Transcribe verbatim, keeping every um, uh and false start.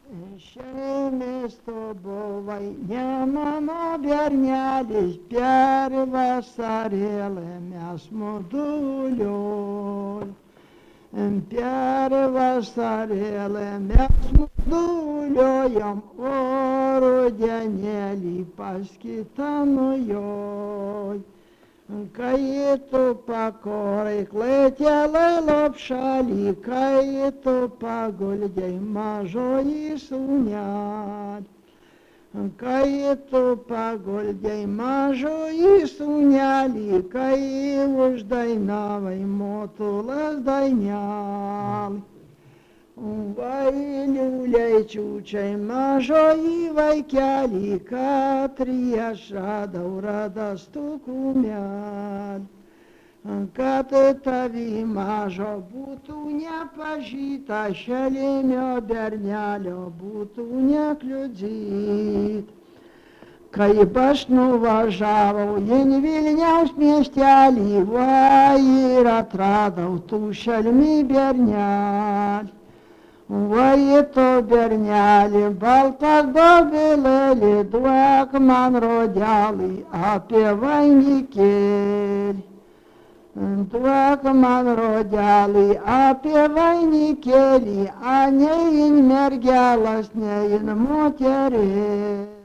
Šeimis tu buvai, ne mano bernelis, per vasarėlę mes mudulioj. Per vasarėlę mes muduliojam, o rudenėlį pas kitą nujoj. Kai tu pakorai klaitelai lopšalį, kai tu paguldei mažoji sūnelį. Kai tu paguldei mažoji sūnelį, kai uždainavai motulas dainelį. Vai liuliai čiūčiai mažoji vaikelį, kad prieš radau radastų kumelį. Kad tavi mažo būtų nepažįta, šelinio bernelio būtų nekliudzyt. Kaip aš nuvažiavau į Vilniaus miestelį, va ir atradau tų šelmį bernelį. Vai tu bernelį, baltas dobilėlį, duok man rodelį apie vainikėlį. Duok man rodelį apie vainikėlį, a ne in mergelas, ne in moterėlį.